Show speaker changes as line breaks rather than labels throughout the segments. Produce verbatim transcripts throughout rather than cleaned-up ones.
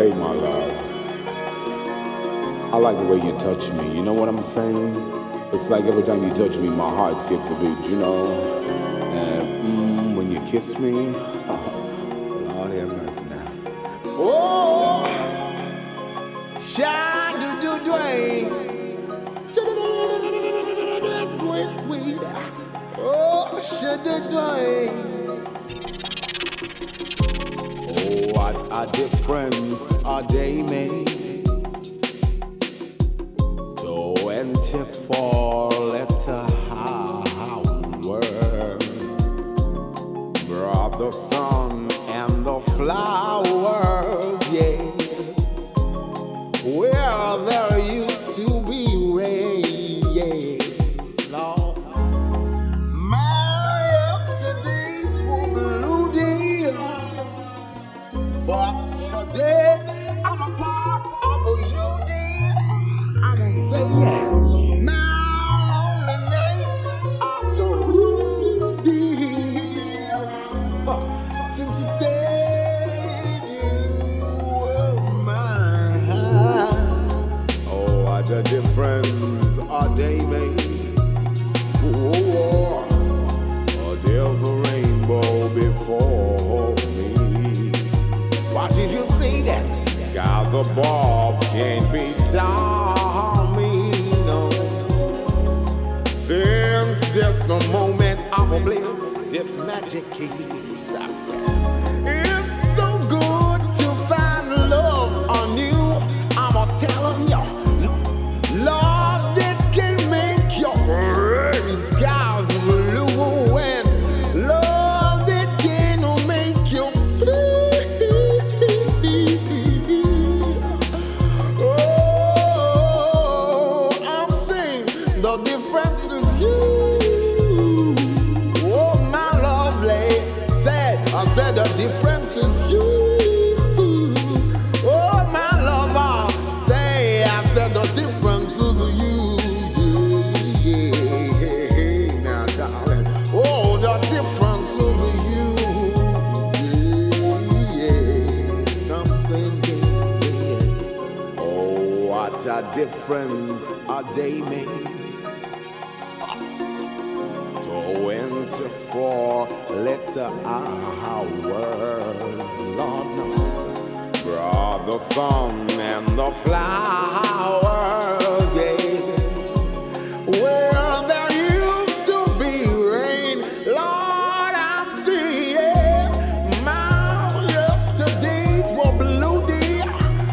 Hey, my love. I like the way you touch me. You know what I'm saying? It's like every time you touch me, my heart skips a beat, you know? And mm, when you kiss me, oh, Lord have mercy now. Oh, shine do do doing. Oh, shine do doing. Oh, our, our dear friends, are they made? twenty-four letter hours brought the sun and the flowers, yeah. Where there used to be rain, yeah. Lord, my yesterdays were blue, dear, but today I'm a part of you, dear. I'ma say yeah. The difference are they made? Oh, oh, there's a rainbow before me. Why did you say that? Skies above can't be stormy, no. Since there's a moment of a bliss, this magic keeps us. It's so good to find love on you. I'ma tell them yo. Love that can make your skies blue, and love that can make you feel. Oh, I'm saying the difference is you. Oh, my lovely said, I said the difference is you. Oh, my lover say, I said the difference. A difference are they made? twenty-four letter hours, Lord knows, brought the sun and the flowers, yeah. Where there used to be rain, Lord, I'm seeing my yesterdays were blue, dear.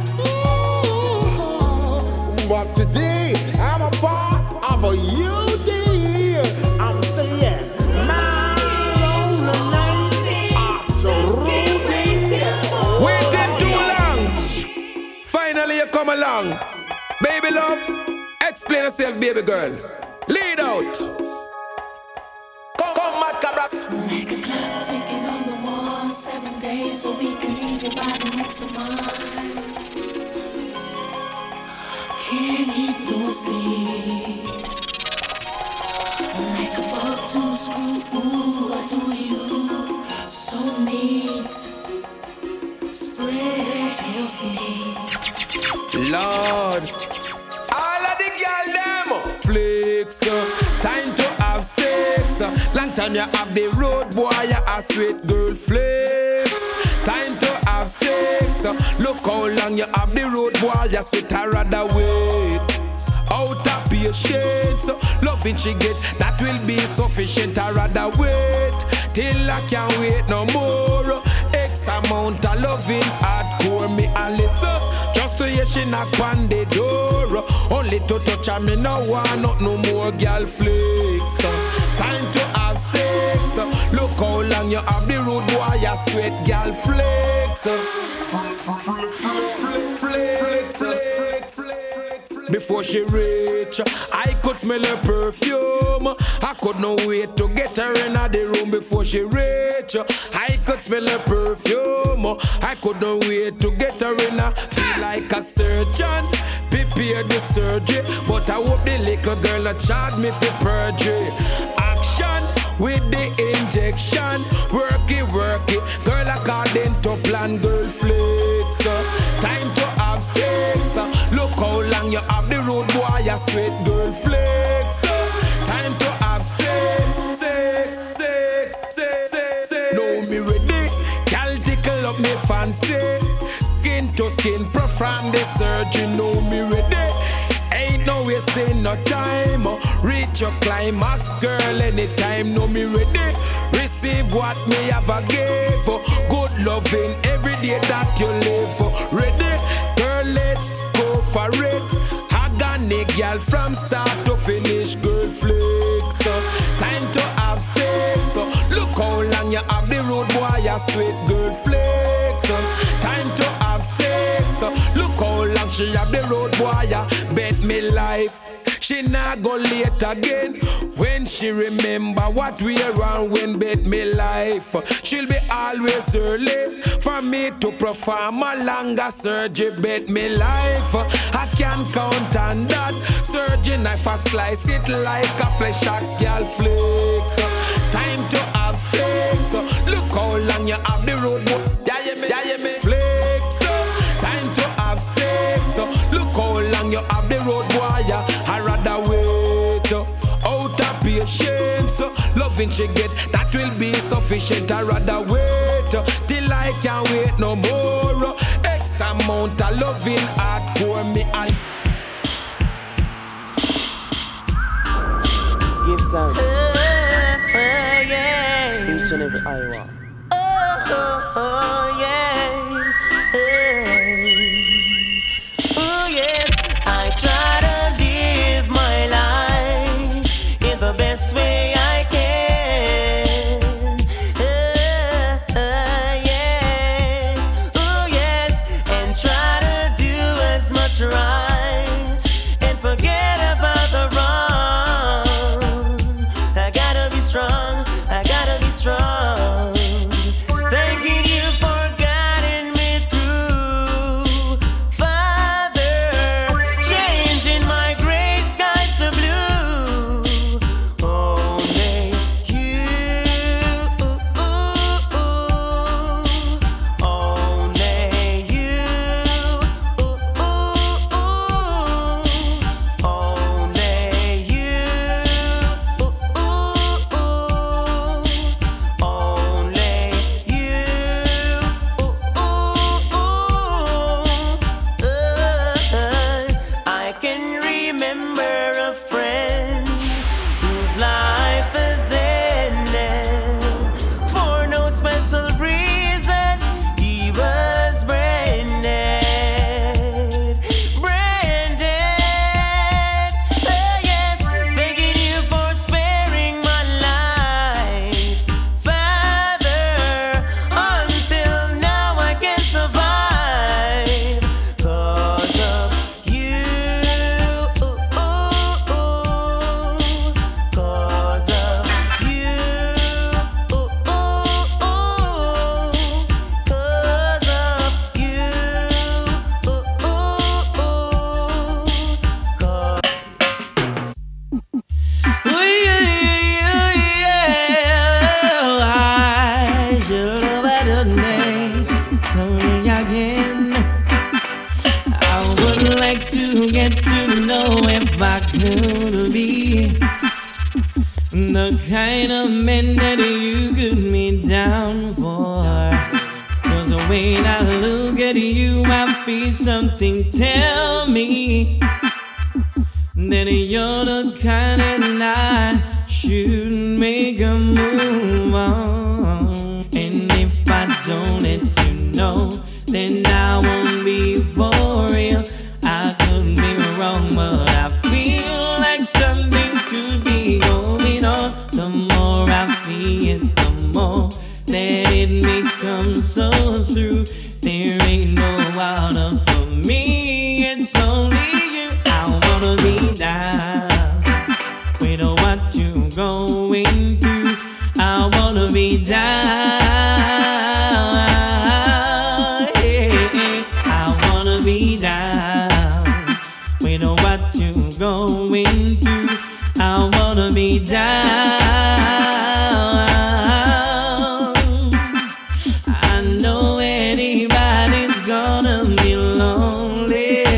But today I'm a part of a you, dear. I'm saying my lonely nights are through, dear.
Waiting too long. Finally you come along. Baby love, explain yourself, baby girl. Lead out. Come, come, Mad Cabra.
Like a clock ticking on the wall, seven days a week and need your body next to mine. Can't eat no sleep. Like a bug to screw, ooh, I do you so neat. Spread your feet.
Lord, all of the girl them flex, uh, time to have sex. uh, Long time you have the road boy, you a sweet girl flex. Time to have sex. uh, Look how long you have the road boy, you sweet I rather wait. Out of patience, uh, loving she get, that will be sufficient. I rather wait till I can't wait no more. X amount of loving hardcore me a listen. Just to hear she knock on the door. Only to touch her, me no want not no more girl flex. Time to have sex. Look how long you have the road boy, you sweat girl flex. Flex, flex, flex. Before she reach, I could smell her perfume. I could not wait to get her in the room before she reach. I could smell her perfume. I could not wait to get her in. Feel like a surgeon, prepare the surgery. But I hope the little girl not charge me for perjury. Action with the injection, work it, work it. Girl according to plan, girl flex. Time you have the road boy, a sweet girl flex. Time to have sex, sex, sex, sex, sex, sex. Know me ready, gal tickle up me fancy. Skin to skin, perform the surgery. Know me ready, ain't no wasting no time. Reach your climax, girl, anytime. Know me ready, receive what me have a give. Good loving every day that you live. Ready, girl, let's go for it. Agony, girl, from start to finish, girl, flex. Time to have sex. Look how long you have the road boy, a sweet girl, flex. Time to have sex. Look how long she have the road boy, bet me life. She not go late again when she remember what we around when bet me life. She'll be always early for me to perform a longer surgery. Bet me life, I can count on that. Surgeon knife I slice it like a flesh axe, girl flex. Time to have sex. Look how long you have the road, yeah me, yeah me flex. Time to have sex. Look how long you have the road, boy. I rather wait out of patience. Loving she get, that will be sufficient. I rather wait till I can't wait no more. X amount of loving hardcore me and
give thanks.
Oh, oh, yeah.
Each and every Iowa.
Oh, oh, oh, yeah. Oh, yes. I try to live my life in the best way I can. Oh, oh, yes. Oh, yes. And try to do as much right and forget about the wrong. I gotta be strong. I gotta be strong. Thanking you for guiding me through, Father, changing my gray skies to blue. Only you, only you, only you. Only you. I can remember a friend whose life is ended for no special reason. He was branded, branded. Oh yes, thanking you for sparing my life, Father. Until now I can survive 'cause of you, 'cause of you, 'cause of you, 'cause Ooh, yeah, yeah, yeah. I should have had a name so again. I would like to get to know if I could be the kind of man that you could me down for. 'Cause the way I look at you, I feel something tell me that you're the kind and I should make a move on. And if I don't let you know, then I won't be for real. I could be wrong, but I feel like something could be going on. The more I feel it, the more that it becomes so true. There ain't no other for me, it's only you. I wanna be down with what you're going through. I wanna be down, yeah. I wanna be down with what you're going through. I wanna be down. I know anybody's gonna be lonely.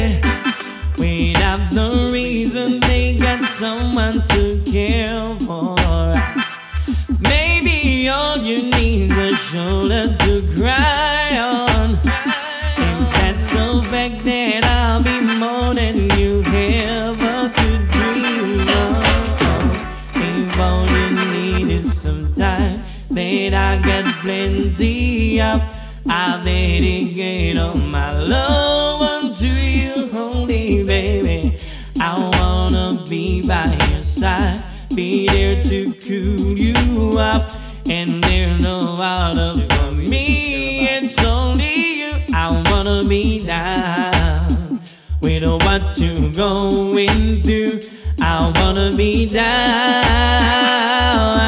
shoulder to cry on. And that's so fact that I'll be more than you ever could dream of. If all you need is some time that I got plenty of, I'll dedicate all my love unto you, only baby. I wanna be by your side, be there to cool you up, and there's no other for me. It's only you. I wanna be down with what you're going through. I wanna be down.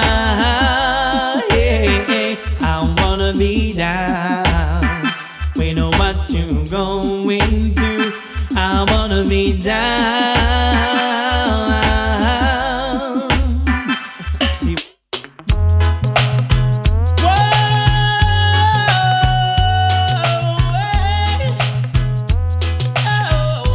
Yeah, I wanna be down with what you're going through. I wanna be down. See.
Whoa, oh.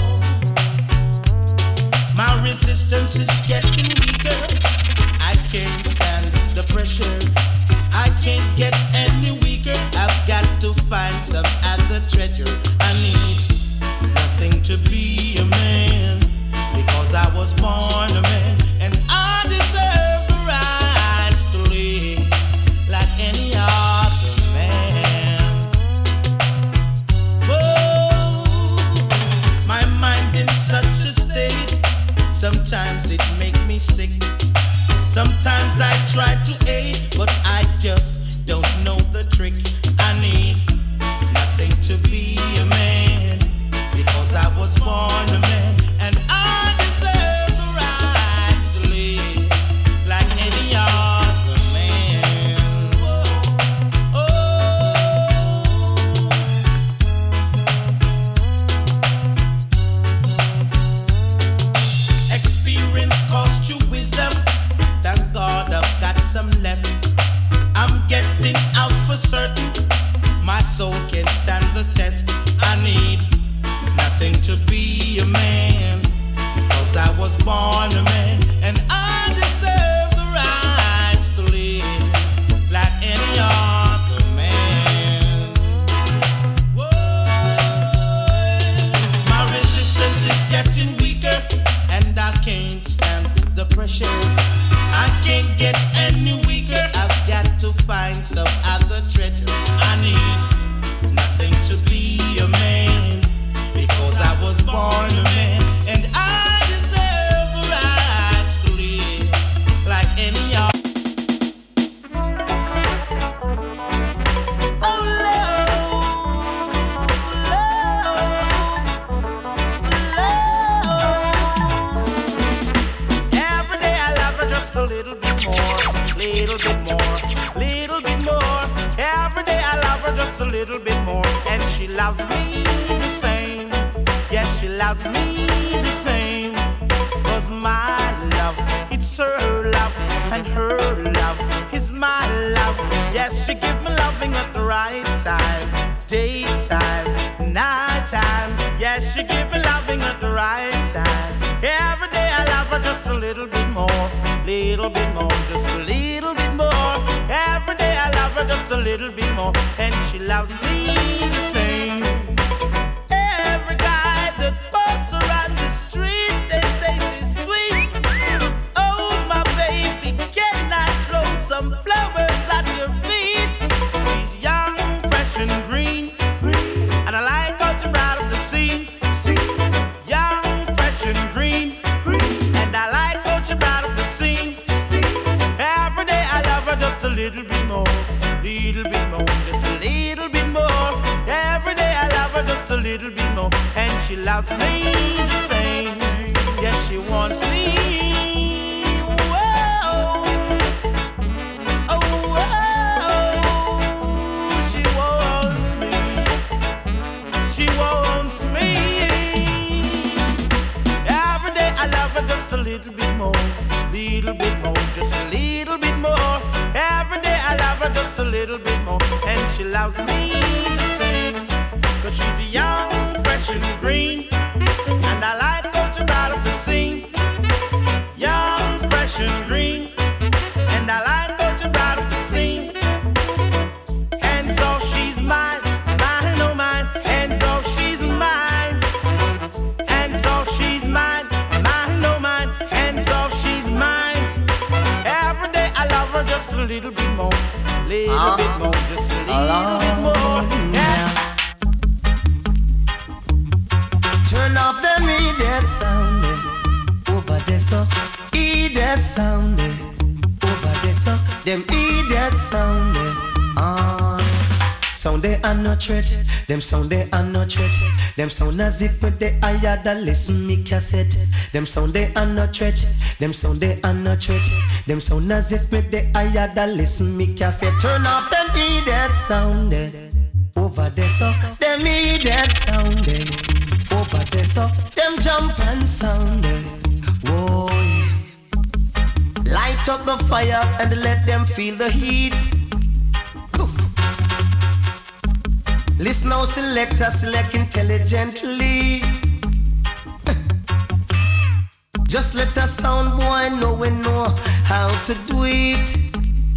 My resistance is getting weaker. I can't stand the pressure. I can't get any weaker. I've got to find some other treasure. I need nothing to be a man, because I was born a man, and I deserve the rights to live like any other man. Oh, my mind in such a state, sometimes it makes me sick. Sometimes I try to aid, but I just don't know the trick. I need nothing to be a man, because I was born a man, and I deserve the rights to live like any other man. Oh, oh. Experience cost you wisdom. Thank God I've got some left. I'm getting out for certain. My soul can stand the test. I need nothing to be a man, because I was born a man, and I deserve the rights to live like any other man. Whoa. My resistance is getting weaker, and I can't stand the pressure. I can't get any weaker. I've got to find some other treasure. I need nothing to be a man, because I was born a man, and I deserve the rights to live like any other. Oh Lord, Lord, every day I love her just a little bit more, little bit more, little bit more. Every day I love her just a little bit more, and she loves me the same. Yes, she loves me the same. 'Cause my love, it's her love, and her love is my love. Yes, she gives me loving at the right time, daytime, nighttime. Yes, she gives me loving at the right time. Every day I love her just a little bit more, little bit more, just a little bit more. Every day I love her just a little bit more, and she loves me the same. Every guy that walks around the street, they say she's sweet. Oh, my baby, can I throw some flowers at your feet? She's young, fresh and green, and I like how she brought up the scene. Young, fresh and green, and I like how she brought up the scene. Every day I love her just a little bit more, little bit more, just a little bit more. Every day I love her just a little bit more, and she loves me the same. Yes, she wants me. Whoa. Oh, whoa. She wants me. She wants me. Every day I love her just a little bit more, little bit more, just a little bit more. Every day I love her just a little bit more, and she loves me the same. 'Cause she's young, fresh and green, and I like how she brought up the scene. Young, fresh and green, and I like how she brought up the scene.
so. Hear that sound there. Over there so. Them hear that sound there. Ah. Sound they are no threat. Them sound they are no threat. Them sound as if they I had a listen me cassette. Them sound they are no threat. Them sound they are no threat. Them sound as if they I had a listen me cassette. Turn off them hear that sound there. Over there so. Them hear that sound there. Over there so. Them jump and sound there. Whoa. Light up the fire and let them feel the heat. Listen now, selector, select intelligently. Just let the sound boy know we know how to do it.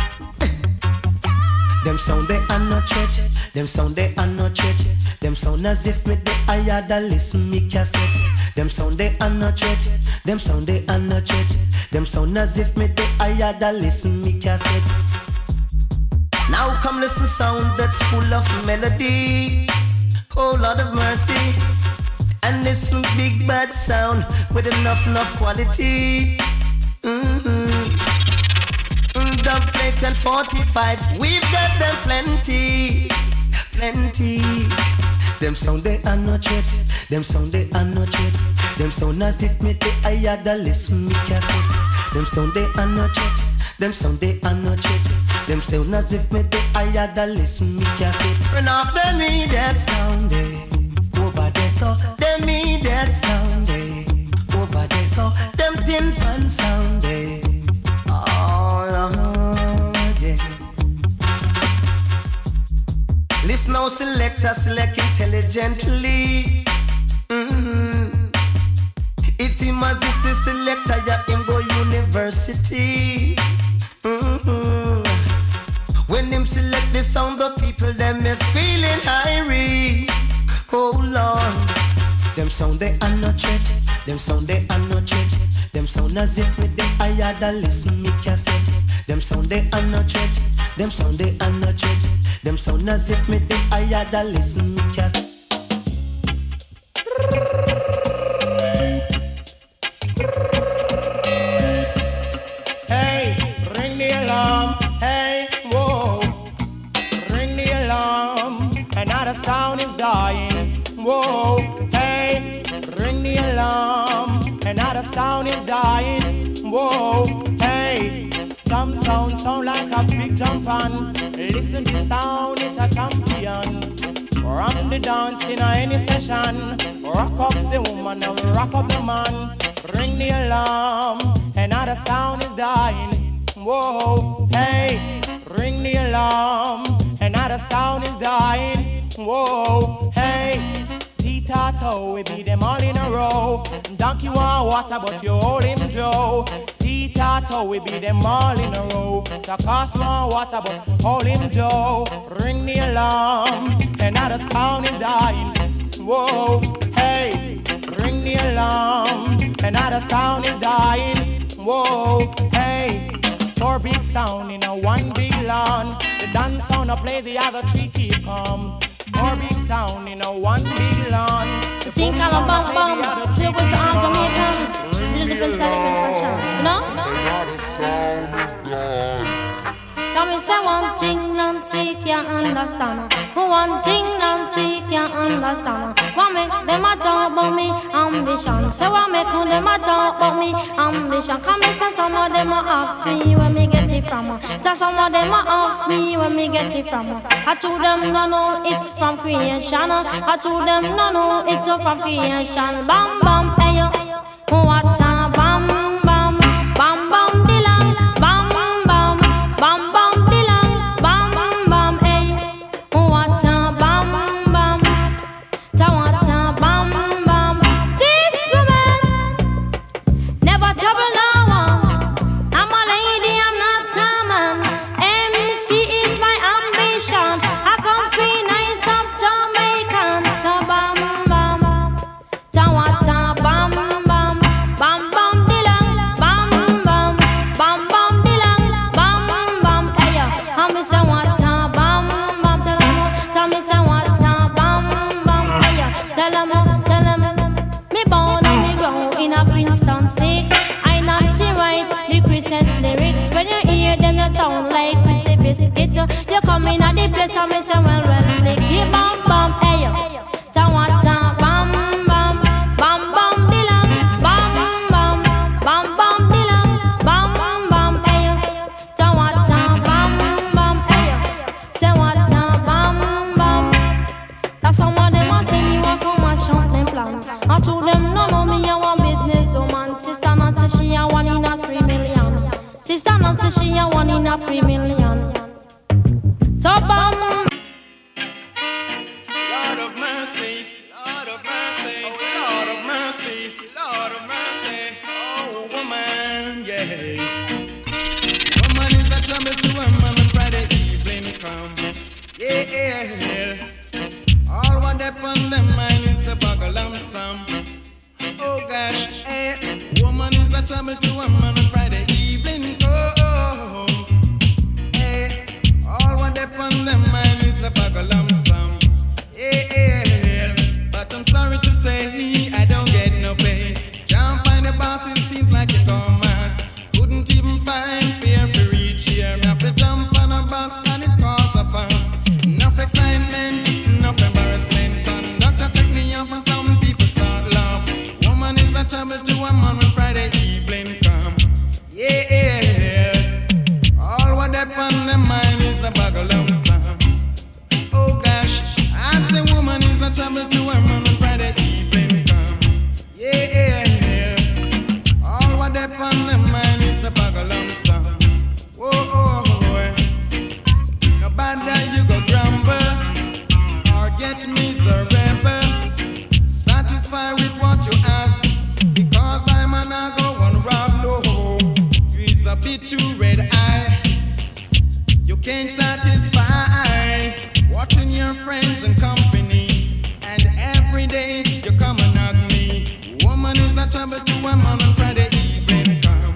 Them sound they are no threat. Them sound they are no threat. Them sound as if me they I had a listen me cassette. Them sound they are no threat. Them sound they are no threat. Them sound as if me they I had a listen me cassette. Now come listen sound that's full of melody. Oh Lord of mercy. And listen big bad sound with enough enough quality. Mm-hmm. Dub plate and forty-five, we've got them plenty, plenty. Them sound they are no threat. Them sound they are no threat. Them sound as if me they I had a listen me cassette. Them sound they are no threat. Them sound they are no threat. Them sound as if me they I had a listen me cassette. Turn off them me that sound they over there so. Them me that sound they over there so. Them tin pan sound they. Oh Lord, yeah. Listen now, selector, select intelligently. Mm-hmm. It seems as if the selector ya him go university. Mm-hmm. When them select the sound, the people them is feeling irie. Oh Lord, them sound they are no threat. Them sound they are no threat. Them sound as if with them I had a listen me cassette. Them sound they are no threat. Them sound they are no threat. Them sound as if me them I had a listen me cassette.
Hey, ring the alarm. Hey, whoa, ring the alarm. Another sound is dying. Whoa, hey, ring the alarm. Another sound is dying. Whoa, hey, some sound sound like a big jump on. Listen to sound, it's a champion. From the dance in any session. Rock up the woman and rock up the man. Ring the alarm. Another sound is dying. Whoa, hey, ring the alarm. Another sound is dying. Whoa, hey. Tato, we beat them all in a row. Donkey want water, but you hold him Joe. Tato, we beat them all in a row. Takas want water, but hold him Joe. Ring the alarm, another sound is dying. Whoa, hey, ring the alarm, another sound is dying. Whoa, hey, four big sound in a one big lawn. The dance sound I play, the other three keep calm. Four big sound in a one big lawn.
Think I'm a bang bang. She was on Jamaican. Little different celebration, you know? Tell me say one thing Nancy can't understand. One thing Nancy can't understand. What make them a talk about me ambition? Say what make them a talk about me ambition? Come and say some of them a ask me where me get it from. Just some of them a ask me where me get it from. I told them no no it's from creation. I told them no no it's from creation. Bam bam hey yo, what a bam bam bam bam dilang bam bam bam bam. the place I miss and well, well, slick. Keep bam bam, hey yo. Tawata, bam bam, bam bam bilang, bam bam, bam bam bilang, bam bam, hey yo. Tawata, bam bam, hey yo. Say what, bam bam. That's how one them a say you a come and chant them plan. I told them no no me a one business woman. Sister Nancy she a one in a three million. Sister Nancy she a one in a three million. So bam.
Lord of mercy, Lord of mercy, oh Lord of mercy, Lord of mercy, oh woman, yeah. Woman is a trouble to a man on Friday evening come, yeah. All what upon them mind is a buggle and some. Oh gosh, eh. Woman is a trouble to a man on Friday evening come, eh. All what upon them mind is a buggle and some. Yeah, but I'm sorry to say I don't get no pay. Can't find a boss, it seems like a Thomas. Couldn't even find fear to reach here. Me have to jump on a bus and it cause a fuss. Enough excitement, enough embarrassment. Conductor take me off and some people start laugh. Woman is a trouble to a man when Friday evening come. Yeah, all what upon their mind is a buggle of some. Oh gosh, I say woman is a trouble to a man on Friday evening come. Yeah, all what they on their mind is a buggle of some. Whoa, oh, oh. No bother you go grumble or get miserable. Satisfied with what you have, because I'm an I go one round low. It's a bit too red eye. You can't satisfy. Watching your friends and company, and every day you come and hug me. Woman is a trouble to a man on Friday evening come.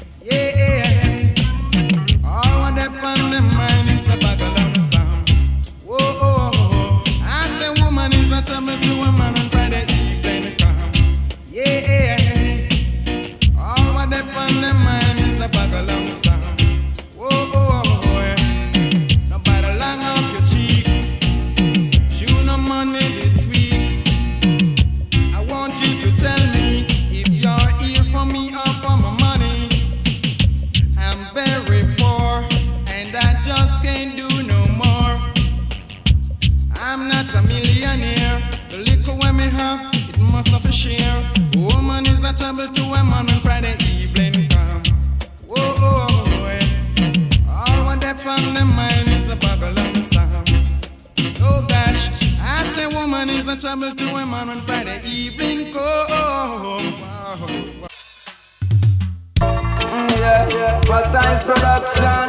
Yeah, all what upon them mind is a buggle and some. Whoa, oh, oh. I say woman is a trouble to a man on Friday evening come. Yeah, all what upon them mind is a buggle and some. Whoa, oh, oh. Nobody long up your cheek. Money this week. I want you to tell me if you're here for me or for my money. I'm very poor and I just can't do no more. I'm not a millionaire. The liquor when me have, it must have a share. Woman is a trouble to a man when Friday evening come. Whoa, oh, oh. All what upon the mind is a buggle and some. Oh gosh, I say woman is a trouble to a man when Friday evening come.
Mm, yeah, for times production.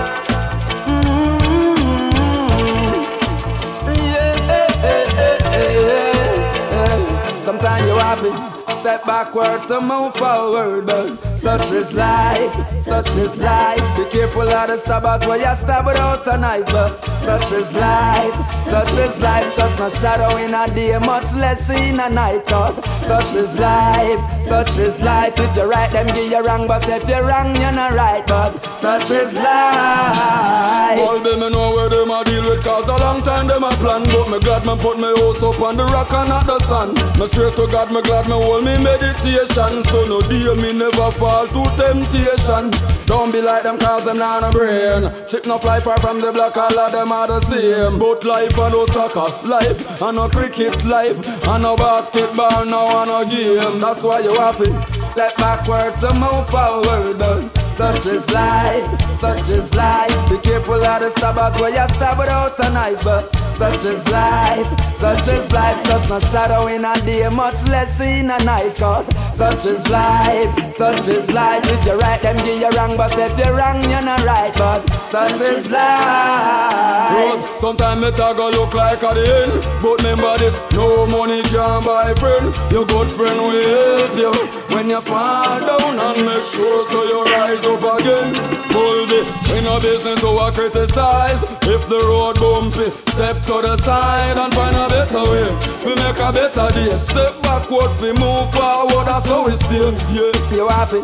Mm-hmm. Yeah, eh, eh, eh, eh, eh. Sometimes you have it. Step backward to move forward, but such is life, such is life. Be careful of the stabbers where you stab without a knife, but such is life, such is life. Just no shadow in a day, much less in a night, cause such is life, such is life. If you're right, them give you wrong, but if you're wrong, you're not right, but such is life.
All them me know where them a deal with, cause a long time them a plan, but me glad me put my house up on the rock and not the sun. Me swear to God, me glad me hold me meditation, so no day me never fall to temptation. Don't be like them cause them not a brain. Chip no fly far from the block, all of them are the same. But life and no soccer, life and no cricket, life and no basketball, no and no game. That's why you have to step backward to move forward. Such is life, such is life. Be careful of the stabbers where you stab without a knife, but such is life, such is life. Just no shadow in a day, much less in a night, cause such is life, such is life. If you're right, them give you wrong, but if you're wrong, you're not right, but such is life. Rose, sometimes me tag a look like a den, but remember this, no money can buy friend. Your good friend will help you when you fall down, and make sure so you rise up again. Hold it, we no business to a criticize. If the road bumpy, step to the side and find a better way. We make a better day. Step backward, we move forward, that's how we still, yeah.
You have it.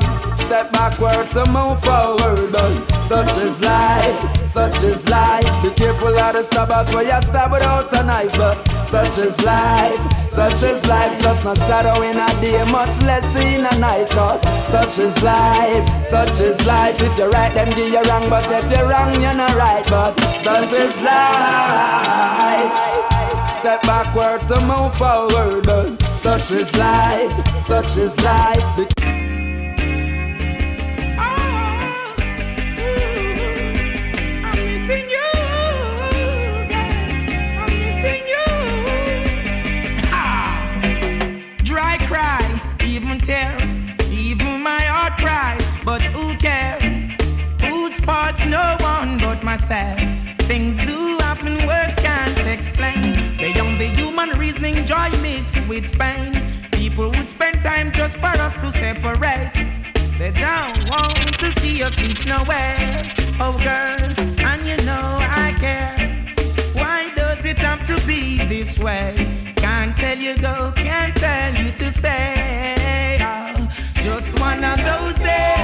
Step backward to move forward. Such is life, such is life. Be careful of the stabbers where you stab without a knife. But such is life, such is life. Just no shadow in a day, much less in a night. Cause such is life, such is life. If you're right, then give you wrong. But if you're wrong, you're not right. But such is life. Step backward to move forward. Such is life, such is life. Be
tears, even my heart cries, but who cares? Whose fault's no one but myself. Things do happen, words can't explain. Beyond the human reasoning, joy mixed with pain. People would spend time just for us to separate. They don't want to see us reach nowhere. Oh girl, and you know I care. Why does it have to be this way? Can't tell you go, can't tell you to stay. Just one of those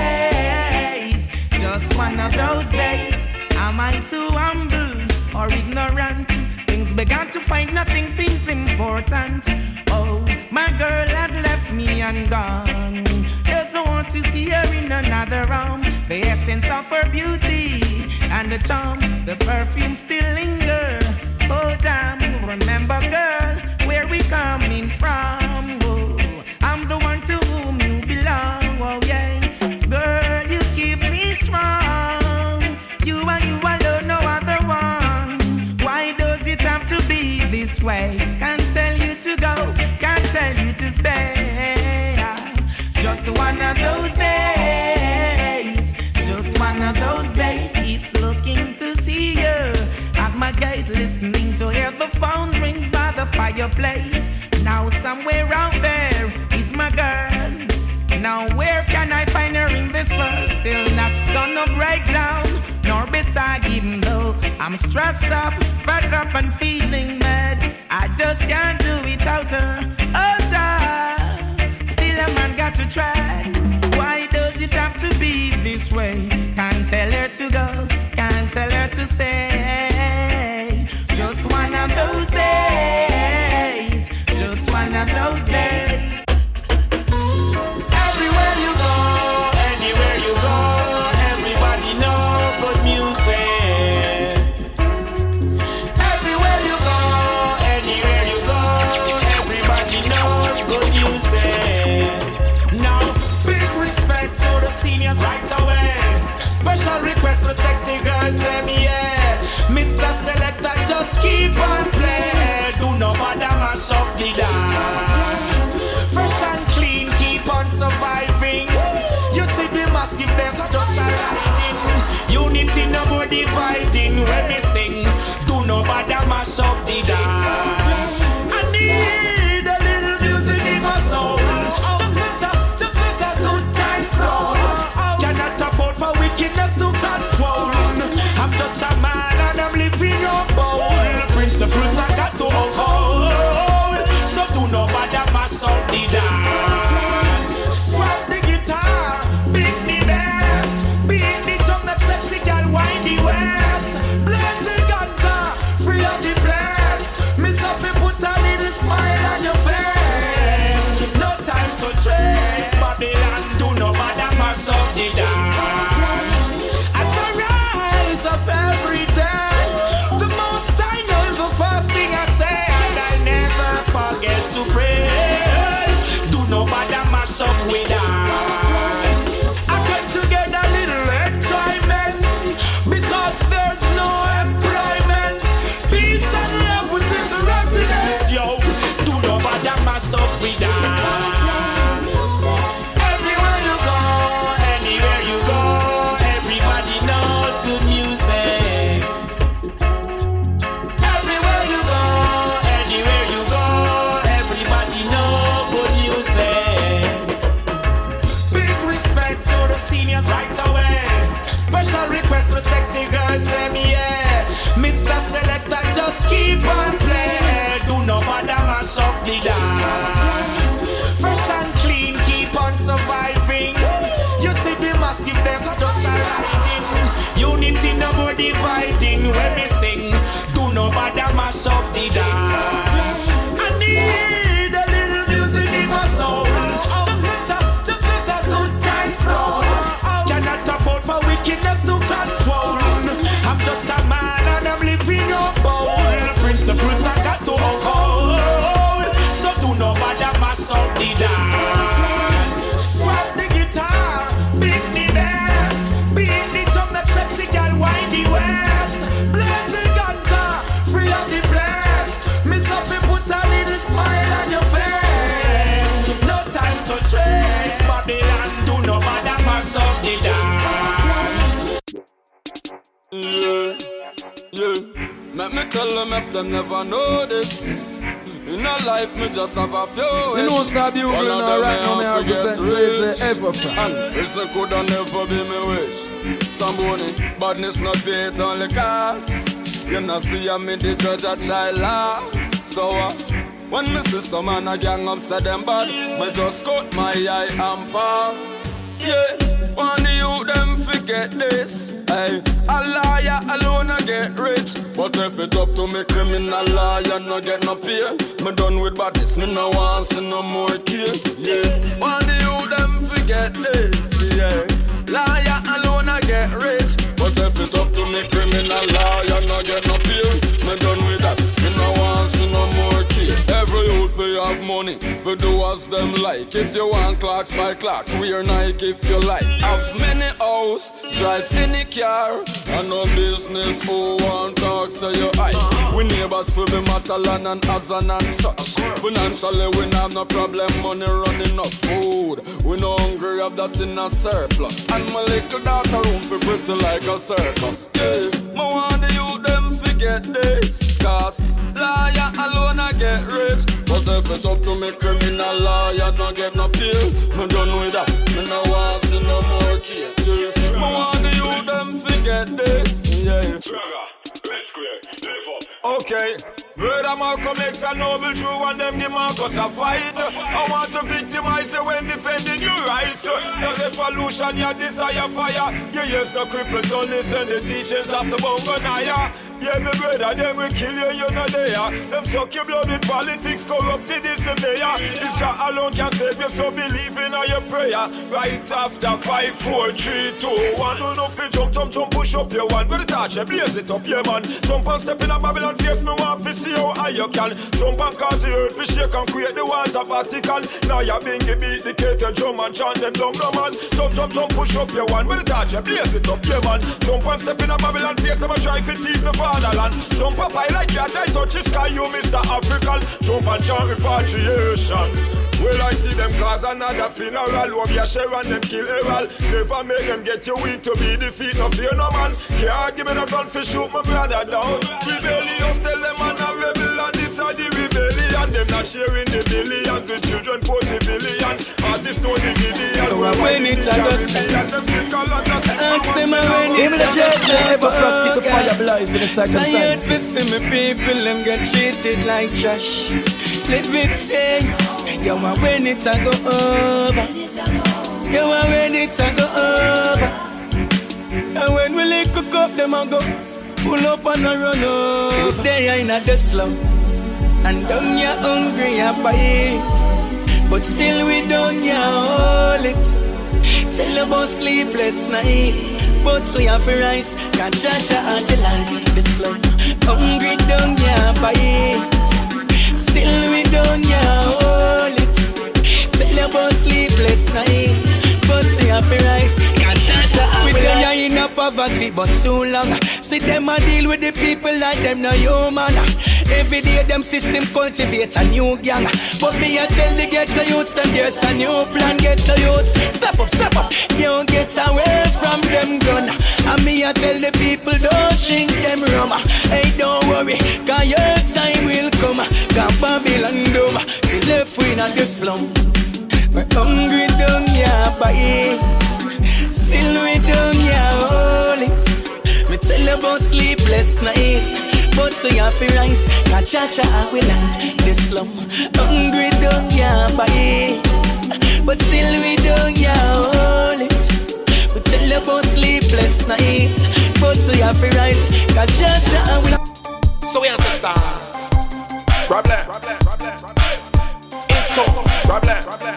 days, just one of those days. Am I too humble or ignorant? Things began to find nothing seems important. Oh, my girl had left me and gone. Doesn't want to see her in another room. The essence of her beauty and the charm, the perfume still linger. Oh damn, remember girl, where we coming from? Oh, I'm the one to whom you belong. Oh yeah, girl, you keep me strong. You and you alone, no other one. Why does it have to be this way? Can't tell you to go, can't tell you to stay. Just one of those days, just one of those days. Keeps looking to see you at my gate, listening to hear the phone rings by the fireplace. Now somewhere out there is my girl. Now where can I find her in this world? Still not gonna break down, nor beside. Even though I'm stressed up, fed up and feeling mad, I just can't do without her. Oh child, still a man got to try. Why does it have to be this way? Can't tell her to go, can't tell her to stay. Just one of those days, just one of those days.
Everywhere you go, anywhere you go, everybody knows good music. Everywhere you go, anywhere you go, everybody knows good music. Now, big respect to the seniors right away. Special request to sexy girls, let me hear. Mister Selector, just keep on playing. Do no bother mash up the dance. Fresh and clean, keep on surviving. You see the massive them just arriving. Unity, no dividing. When they sing, do no bother mash up the dance. I need a little music in my soul. Just let the, just let the good times flow. Cannot afford for wickedness to control. I'm just a man and I'm living up bold. Principles I got to uphold. So do no bother mash up the dance. Drop the guitar, beat the bass, beat the drum, make sexy girl wind the waist. Bless the guitar, free up the place. Miss up and put a little smile on your face. No time to trace Babylon, do no bother mash up the dance. As I rise up every day, the most I know is the first thing I say, and I never forget to pray. Do no bother mash up with us. I get together a little enjoyment, because there's no employment. Peace and love within the residence, yo. Do no bother mash up with us. Everywhere you go, anywhere you go, everybody knows good music. Everywhere you go, anywhere you go, everybody knows good music.
mash up the dance. I need a little music in my soul. Just let a, just let a good time flow. Cannot afford for wickedness to control. I'm just a man and I'm living your bowl. Principles I got to uphold. So do no bother mash up the dance. Swap the guitar, beat the bass, beat the drum, make sexy girl wind the waist. Bless the ganja, free up the place. Miss up and put a little smile on your face. No time to trace, Babylon do no bother mash up the dance.
Yeah, yeah. Let me tell them if them never know this. In a life, me just have a few wish.
You know, Sabi, you're going to right now, me I represent J J Everton.
And this could never be me wish. Some money, badness not beat only cause. You know, see I'm in the judge a child law. So uh, when me see some man a gang upset them bad, me just cut my eye and pass. Yeah, one of you them forget this. Hey, a liar alone I get rich. But if it up to me criminal lawyer no get no pay. Me done with badness, me no want see no more kill. Yeah, one of you them forget this. Yeah, liar alone I get rich. But if it up to me criminal lawyer no get no pay. Me done with that, me no want see no more kill. Every youth fi have money, fi do as them like. If you want clocks by clocks, wear Nike if you like. Have many house, drive any car, and no business who want talk say you high. We neighbors fi be Matalan and Azan and such. Financially we not have no problem, money running up food. We no hungry, have that in a surplus. And my little daughter room fi pretty like a circus. Yeah, me want the youth them forget this, cause liar alone I get rich. But if it's up to me criminal lawyer no get no pay. Me done with that, me no want see no more case. Yeah. Me want the youth them forget this. Yeah. Rescue, live up. Okay, brother Malcolm X and Noble True and them give Marcus a fight. I want to victimize you when defending your rights. The revolution, your desire fire. You use the cripples, so listen the teachings of the Bongonaya. Yeah, my brother, them will kill you, you know they are. Them suck your blood with politics, corrupted is the mayor. This God alone can save you, so believe in your prayer. Right after five, four, three, two, one. Do not feel jump, jump, jump, push up your one. With the touch, blaze it up, yeah man. Jump and step in a Babylon face, me want to see how high you can. Jump and cause the earth to shake and create the walls of Vatican. Now you bingy beat the cater drum and chant them down, no man. Jump, jump, jump, push up your one. With the touch, blaze it up, yeah man. Jump and step in a Babylon face, them a try to teach the fatherland. Jump up high like you try touch the sky, you Mister African. Jump and chant repatriation. Well, I see them cause another funeral. Love your share and them kill Errol. Never make them get you weak to be defeat. No fear no man. Can't give me no gun for shoot my brother down. Rebellious tell them man a rebel and this are the rebellion. Them not sharing the billions with children post the billion. Artists know the Gideon.
So I win it I go stand.
Them trickle and just
ask them I win it I go stand.
Keep the fire blazing inside them
tired to see me people them get treated like trash. Let me say, yo, I when it I go over. Yo, I when it I go over. And when we lick cook up, them I go full up and I run up. They are in the slum, and down you hungry you buy it, but still we don't you hold it. Tell about sleepless night, but we have to rise. Can't charge at the light. The slum, hungry down you buy it. Still we don't ya hold it. Tell about sleepless night, but we have to rise. Can't charge ya. We don't ya in a poverty, but too long. See them a deal with the people like them no human. Every day them system cultivate a new gang. But me a tell the get a youths, then there's a new plan. Get a youths, step up, step up. You get away from them gun. And me a tell the people don't drink them rum. Hey, don't worry, cause your time will come. Cause Babylon dumb, we left we in the slum. We're hungry down ya by it. Still we down ya hold it. Me tell you about sleepless nights, but so you have to rise. Can't cha-cha we land the slum. Hungry down ya by it, but still we down ya hold it. We tell you about sleepless nights, but so you have to rise. Can't cha-cha we land.
So we ancestor. Problem. Problem. Insto. Problem. Problem.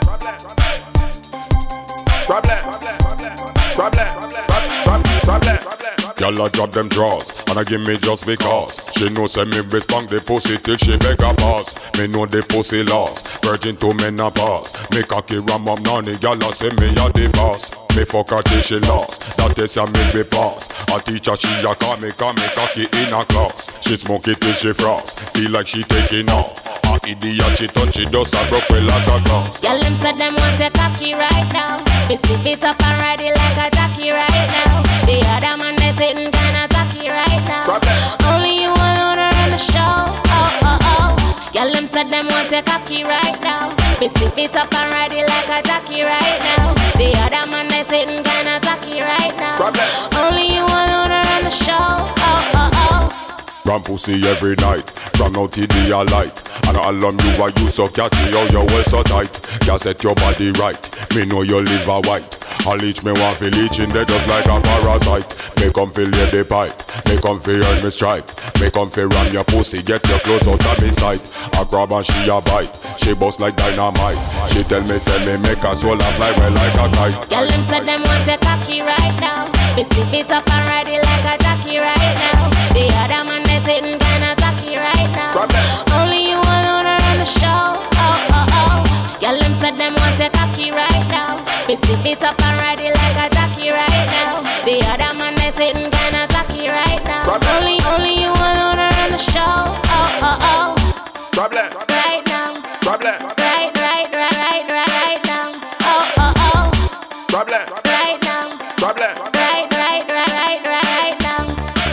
Problem. Problem. Problem.
Y'all a drop them drawers, and I give me just because. She know say me respond the pussy till she beg a pass. Me know the pussy lost, virgin to menopause. Me cocky ram up nanny, y'all a say me a the boss. Me fuck her till she lost, that is a me be pass. A teacher she a call me, call me cocky in a class. She smoke it till she frost, feel like she taking off. A idiot she touch she does a broke well like a glass.
Y'all them said them want a cocky right now. Me stiff it up and ride it like a jockey right now. The other man they sitting kinda tacky right now.
Problem.
Only you alone are on the show. Oh oh oh. Y'all them said them want a cocky right now. Me stiff it up and ride it like a jockey right now. The other man they sitting kinda tacky right now.
Problem.
Only you alone are on the show. Oh oh oh.
Ram pussy every night, ram out T D a light. And I alum you why you so catchy, oh you well so tight. Ya set your body right, me know you live a white. I leech me want fi leech in there just like a parasite. Me come fi lay the pipe, me come fi earn me stripe. Me come fi ram your pussy, get your clothes out of me sight. A grab and she a bite, she bust like dynamite. She tell me say me make her soul a fly well like a kite.
Y'all them said them want a cocky right now. Me stiff it up and ride it like a jockey right now. The other man they sitting kinda tacky right now.
Problem.
Only you alone are on the show. Oh oh oh. Y'all them said them want a cocky right now. Me stiff it up and ride it like a jockey right now. The other man they sitting kinda tacky right now.
Problem.
Only only you alone are on the show. Oh oh oh.
Problem.
Right now.
Problem.
Right right right right right right now. Oh oh oh.
Problem.
Right now.
Problem.
Right, right, right, right, right, right now.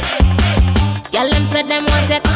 Y'all them said them want it.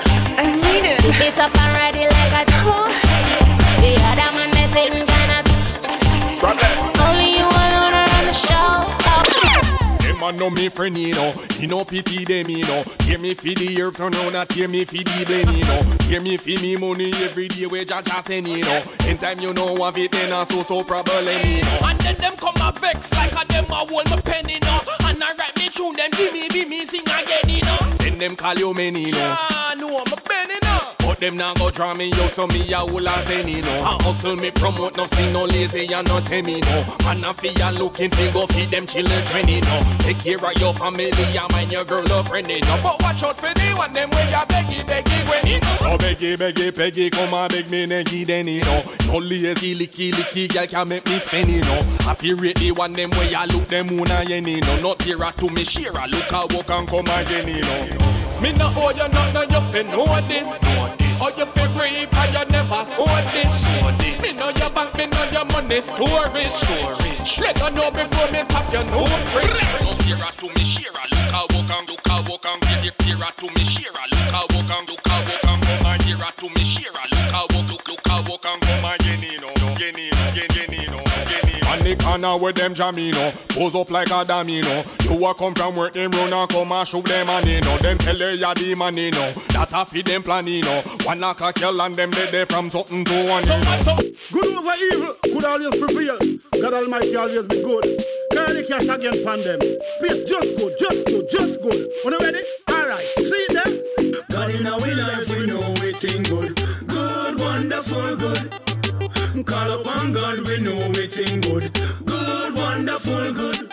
I need it.
Keep it up and ride it like a joke. The other man they sitting kinda.
Problem.
Only you alone are on the show. Oh.
Them a know me friend, you know. He no pity them, you know. Hear me for the earth, turn round and tear me for the blame, you know. Hear me for me money every day where Jaja send, you know. In time you know have it then a so so problem, you know. And then them come a vex like a them a hold my pen, you know. And I write me tune them, give me, give me sing again, you know. Then them call you many, you know. Ah, no, I'm a pen, you know. But them now go draw me out to me a whole a ten, you know. I hustle me promote, no sing, no lazy and no tell me, no. Man a fi a looking thing, go feed them children, you know. Take care of your family, and mind your girl or friend, you know. But watch out for the one them where you beggy, beggy when you know. So beggy, beggy, beggy, come and beg me, neggy then, you know. No lazy, licky, licky, girl can make me spend, you know. I feel rate the one them where you look them moon and you know. Not here to me, share a look a walk and come again, you know. Me no owe you nothing, you fi know this. Or you fi rape and you never saw this. Me know your bank, me know your money storage. Let you know before me tap your nose bridge. Don't hear her to me, share her. Look how walk and look how walk and get it. Hear her to me, share her. Look how walk and look how walk and come and hear her to me, share her. Look how walk, look, look how walk and come and get it, no, get it, no, get it, no, get it. On the corner with them jamino, pose up like a domino. You a come from work them run and come and shoot them and you know. Them tell you the man you know. That a feed them plan you know. One knock a kill and them dead there from something to one.
Good over evil, good always prevail. God Almighty always be good. Carry the cash again pan them. Please just good, just good, just good. Are you ready? Alright, see them.
God in our life we know waiting good. Good, wonderful, good. Call upon God we know waiting good. Good, wonderful, good.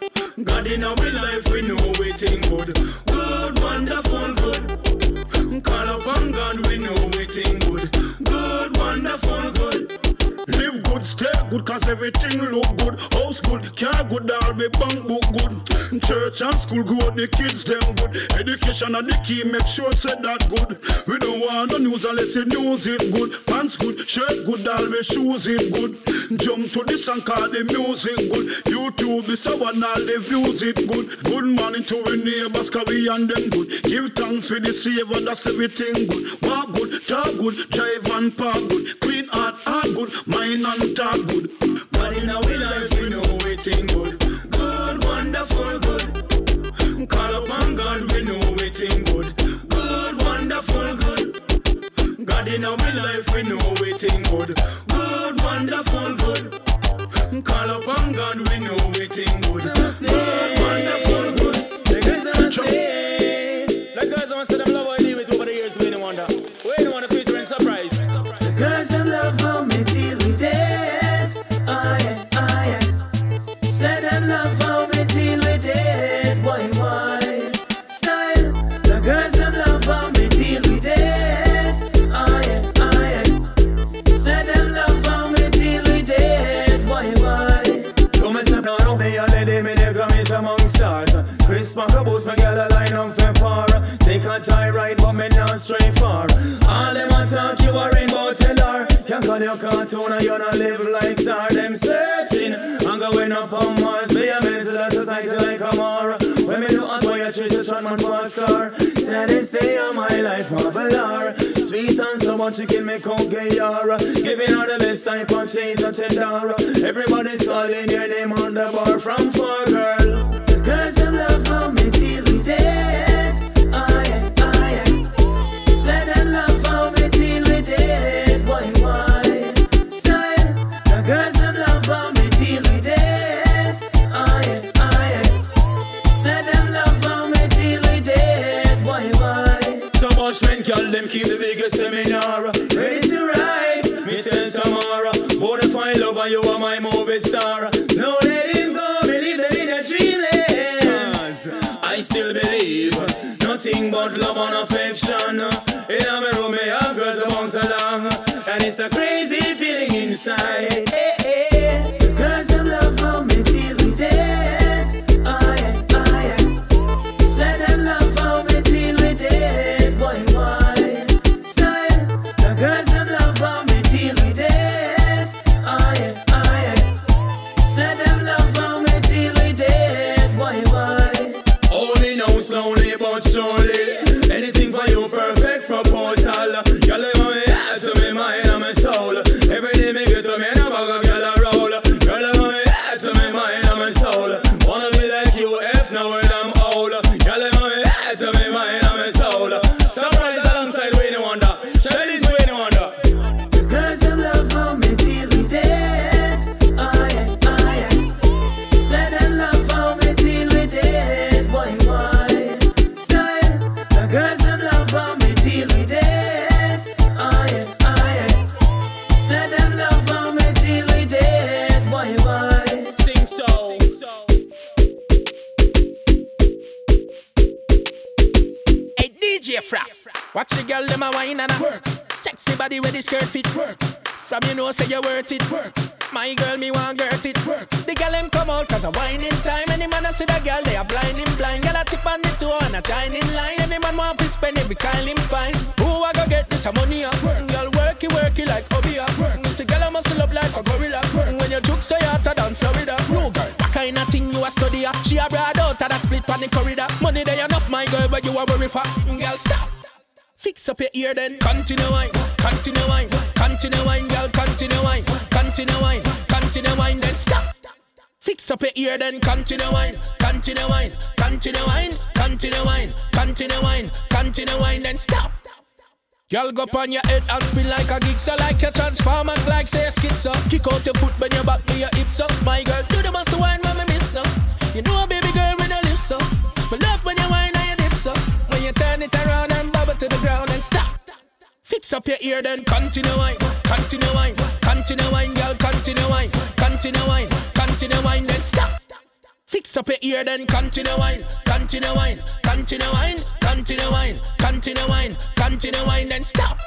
God in our life we know waiting good. Good, wonderful, good. Call upon God we know waiting good. Good, wonderful, good. Live good, stay good, cause everything look good. House good, car good, all be bank book good. Church and school good, the kids them good. Education and the key, make sure say that good. We don't want no news unless the news it good. Pants good, shirt good, all the shoes it good. Jump to the song, cause the music good. YouTube is a one, all the views it good. Good morning to our neighbors, cause we and them good. Give thanks for the savior, that's everything good. Walk good, talk good, drive and park good. Clean heart, heart good, mind and talk good. God in our life we know waiting good. Good, wonderful, good. Call upon God we know waiting good. Good, wonderful, good. God in our life we know waiting good. Good, wonderful, good. Call upon God we know waiting good. Good, wonderful, good. Like girls want to say them love how I deal with over the years, we don't wonder. We don't want to feature in surprise. The girls them love how me deal with it. Oh yeah, oh yeah. Say them love how me deal with it. Why, why? Style. The girls them love how me deal with it. Oh yeah, oh yeah. Say them love how me deal with it. Why, why? Show me some now, don't be a lady, me the Grammys among stars. Chris Parker boost my girl a line up for par. Take a joyride but me not stray far. All them a talk you a rainbow teller. Can't call your cartoon and you not live like Tsar. Them searching and going up on Mars. Be a minister of society like Amara. When me do hot boy I chase a shot man for a star. Saddest day of my life marvelar. Sweet and so much chicken me cook yara. Giving her the best type of cheese and cheddar. Everybody's calling your name on the bar from far girl. The girls them love how me deal with it. Oh yeah, oh yeah. Say them love how me deal with it. Why, why? Style. The girls them love how me deal with it. Oh yeah, oh yeah. Say them love how me deal with it. Why, why? So much men girl them keep the biggest seminar. Ready to ride. Me tell tomorrow. Bonafide lover, you are my movie star. No letting go, believe them in a dreamland. I still believe nothing but love and affection. In my room, me have girls that bounce along, and it's a crazy feeling inside. Hey, hey. The girls them love how me deal with it. Oh yeah, oh yeah. Say them love how me deal with it. Why, why? Style. The girls them love how me deal with it. Oh yeah, oh yeah. Say them love how me deal with it. Why, why? Only know slowly but surely. Anything for you, perfect proposal. Girl, you want me out to me mind and my soul. Every day me get to me and I bag a girl a roll. Girl, you want me out to me mind and my soul. Wanna be like you if now when I'm old. Girl, you want me out to me mind and my soul. Surprise alongside Winnie Wonder. Shawty's Winnie Wonder. The girls them love how me deal with it. Oh yeah, oh yeah. Say them love how me deal with it. Why, why? Style. The girls them love how me deal with it. Oh yeah, oh yeah. Say them love how me deal with it. Why, why? Sing so.
Hey D J Frost, watch the girl them a wine and a work. Sexy body with the skirt fit work. From you know say you worth it work. My girl me want girt it work. The girl them come out cause a whining time. Any man a see the girl they a blind him blind. Girl a tip on the toe and a shining line. Every man want to spend every kind him fine. Who a go get this a money up? Girl worky worky like Obi up. The girl a muscle up like a gorilla. When you juke so you hotter than Florida. No girl, what kind of thing you a study up? She a broad out and a split on the corridor. Money there enough my girl but you a worry for. Girl stop. Fix up your ear then. Continue wine, continue wine, continue wine, girl, continue wine, continue wine, continue wine, then stop. Fix up your ear then. Continue wine, continue wine, continue wine, continue wine, continue wine, continue wine, then stop. Y'all go on your head and spin like a gig, so like your transformers, like say a schizo. Kick out your foot when you back to your hips up. My girl, do the muscle wine, mama miss up. You know, baby girl, when I live so. But love when you wine and you dip so. When you turn it around and bubble to the ground and stop. Fix up your ear then. Continue wine, continue wine, continue wine, girl, continue wine, continue wine, continue wine, then stop. Fix up your ear then. Continue wine, continue wine, continue wine, continue wine, continue wine, continue wine, then stop.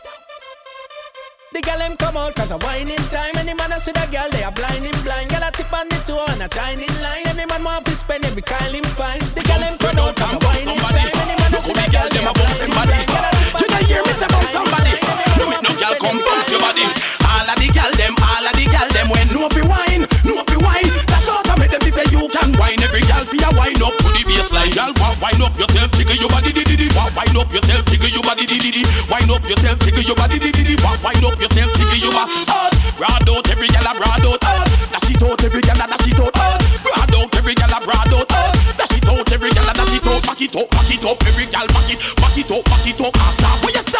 The girl them come out cause a whining time. Any man a see the girl they a blind him blind. Girl a tip on the toe and a shining line. Every man want to spend every kind him fine. The girl them come out cause a whining time. Any man a see the girl they a blind him blind.
You don't hear me say about somebody. No make no girl come bounce your body. All of the girl them, all of the girl them when no fi wine, no fi wine. That's all I make them say you can wine. Every girl fi a wine up to the baseline. Girl wine up yourself, jiggle your body, di di di. Wine up yourself, jiggle your body, di di di. Wine up yourself, jiggle your body, di di di. Wine up yourself, jiggle your body. Broad out, every girl a broad out. Dash it out, every girl a dash it out. Broad out, every girl a broad out. Dash it out, every girl a dash it out. Back it up, back it up, every girl back it, back it up, back it up. Stop, where you stop?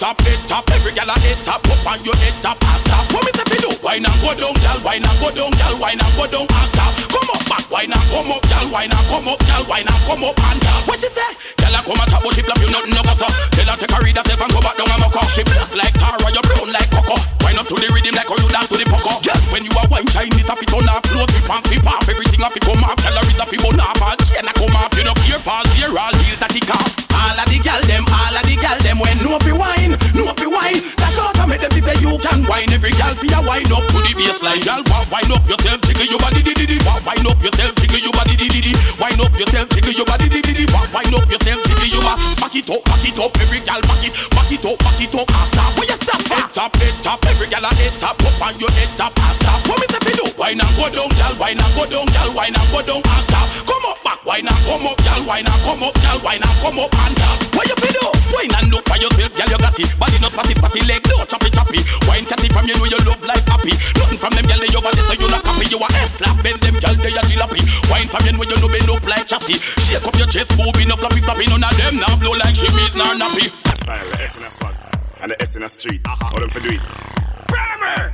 top, head top. Every gal a head top, up on your head top, and stop. What me say fi do? Why not go down, gal? Why not go down, gal? Why not go down and stop? Come up back, why not come up, gal? Why not come up, gal? Why not come up and what she say? Gal a come a chat, but she flap you nothing no go so. Tell her take a read herself and go back down a mucker. She black like Tara, you brown like Coco. Why not to the rhythm like how you dance to the poco? Gal, when you a wine Chinese, a fit on off, float, flip and flip off. Everything a fit come off, gal a read a fit on off. All chain a come off, you no care fall here, all heels a kick off. All of the gal them, all of the gal them, when no fi wine, no fi wine. That's how to make them say you can wine. Every gal fi a wine up to the baseline. Gal, wine up yourself, jiggle your body, di di di. Wine up yourself, jiggle your body, di di di. Wine up yourself, jiggle your body, di di di. Wine up yourself, jiggle your body. Back it up, back it up, every gal back it, back it up, back it up. And stop, where you stop? Head top, head top, every gal a head top, up on your head top. And stop, what me say fi do? Wine and go down, gal, wine and go down, gal, wine and go down. And stop, come up back, wine and come up, gal, wine and come up, gal, wine and come up. And stop, what you fi do? Wine and look for yourself, gal, you got it. Body not patty, patty leg, no choppy choppy. Wine catty from you know you love life happy. Nothing from them gal they over there so you not happy. You a F-clap, bend them gal they a jillappy. Wine from you know you know bend up like chassis. Shake up your chest, booby no floppy floppy. None of them now blow like she meat nor nappy.
Style, the S in a spot and the S in a street. Uh-huh. How them for do it? Grammar!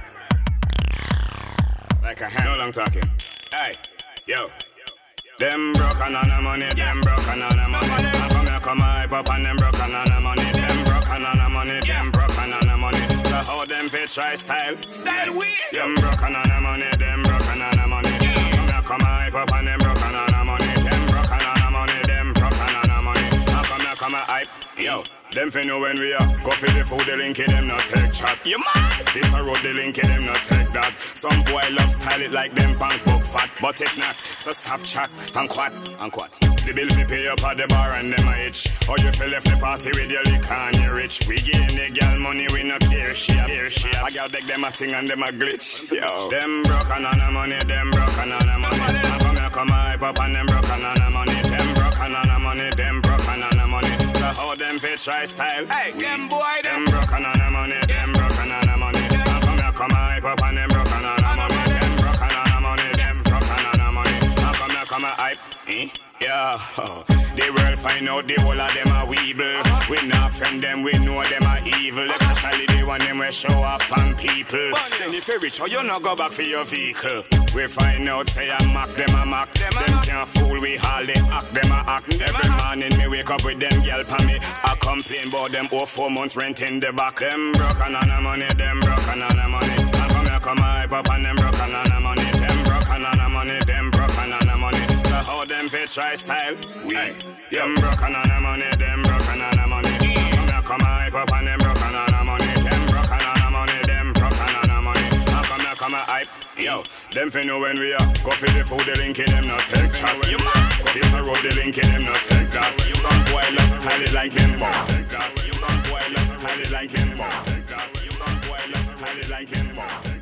Like a hand. No long talking. Hey, yo. Them broke and on the money, them broke and on the money. I come here, come hype up and them broke and on the money. Them broke and on the money, them broke and on the money. So how them fit try style? Style we. Them broke and on the money, them broke and on the money. Come here, come hype up and them broke and on the money. Them broke and on the money, them broke and on the money. I come here, come hype, yo. Them fi know when we are coffee the food, the linky them not take chat. You mad? This a road the linky them not take that. Some boy love style it like them bank book fat, but it not. So stop chat and quat and quat. The bill fi pay up at the bar and them a itch. Or you fi left the party with your liquor and you rich. We gain the girl money, we no care she a care she a. I got beg them a thing and them a glitch. Yo, them broke and on the money, them broke and on the money. I come here come hype up and them broke and on the money. Them broke and on the money, them broke and on the money. How them fit try style? Hey, them boy, them broke and on the money, them broke and on the money. I come here, come hype up and them broke and on the money. Them broke and on the money, them broke and on the money. I come here, come hype, eh? Yeah, the world find out the whole of them are weeble. We not friend them, we know them are evil. Especially the one them we show off on people. Then if you rich, you not go back for your vehicle. We find out say I mock them, I mock them. Them can't fool we all they act them, I act. Every morning me wake up with them girl pa me. I complain about them oh four months rent in the back. Them broke and on the money, them broke and on the money. I come here come hype up and them broke and on the money. Them broke and on the money, them broke and on the money. How them fit try style? We them broke and on the money, them broke and on the money. Come here, come hype up and them broke and on the money. Them broke and on the money, them broke and on the money. I come here, come hype, yo. Them fi know when we are coffee the food, the linky them not take chat. You man, this a road the linky them not take that. Some boy love style it like him, some boy love style it like him, some boy love style it like him.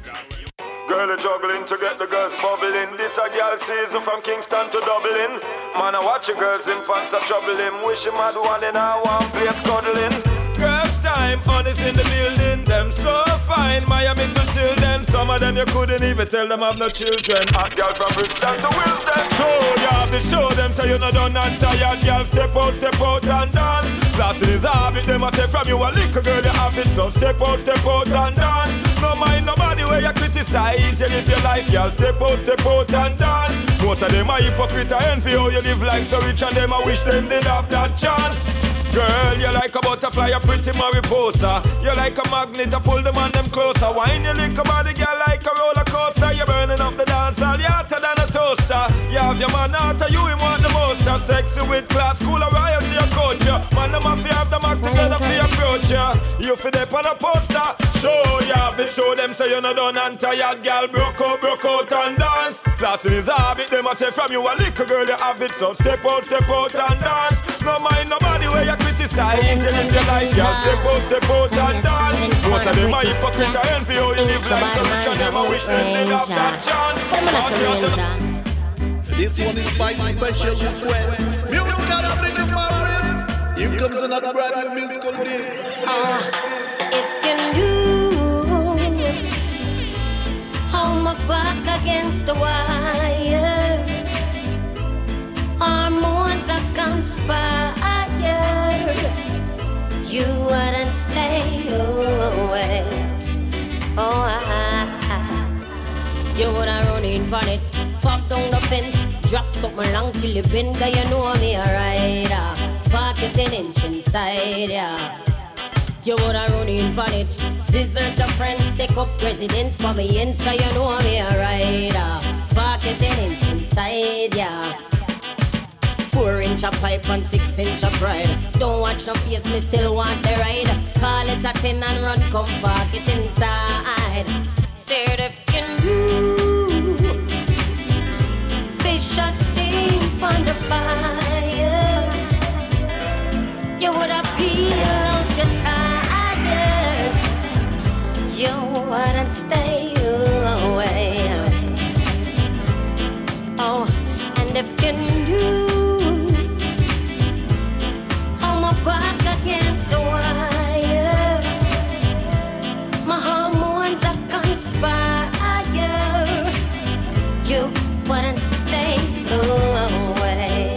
Girl are juggling to get the girls bubbling. This a girl season from Kingston to Dublin. Man, I watch your girls in pants are troubling. Wish him had one in our one place cuddling. Girls time, honest in the building. Them so fine, Miami to till then. Some of them you couldn't even tell them have no children. Hot girl from Brixton to Wilson. Show you have to show them so you not done and tired. Girl step out, step out and dance. Classing is a habit, them a say from you a little girl you have it. So step out, step out and dance. No mind nobody where you criticize. You live your life, girl, step out, step out and dance. Most of them are hypocrite and envy how you live life so rich and them I wish them did have that chance. Girl, you like a butterfly, a pretty Mariposa. You like a magnet, to pull them on them closer. Wine you lick a body, girl, like a roller coaster. You're burning up the dance hall, you're hotter than a toaster. You have your man after you, him want the most. Sexy with class, cool or royalty, your coach. Man, them have to have them act together for your approach. You fit up on a poster. Show you have it, show them so you're not done and tired. Girl, broke out, broke out and dance. Classing is a habit, them a say from you a little girl, you have it. So step out, step out and dance. No mind nobody where you criticize. You live your life, girl, step out, step out and dance. Most of them are hypocrite and envy how you live life so rich and them a wish them did have that chance.
This one is my special request. Music out of the Maris. Here comes another brand new musical disc.
Uh, if you knew how my back against the wire, hormones are conspire, you wouldn't stay
on it. Pop down the fence, drop something long till you bend, cause you know me a rider. Park it an inch inside, yeah. You woulda run in on it. Desert your friends, take up residence for me ends, cause you know me a rider. Park it an inch inside, yeah. Four inch of pipe and six inch of ride. Don't watch no face, me still want the ride. Call it a ten and run, come park it inside. Say it if you knew. Fish are steam on the fire. You woulda peel out your tires. You wouldn't stay away. Oh, and if you knew back against the wire, my hormones are conspire. You wouldn't stay away.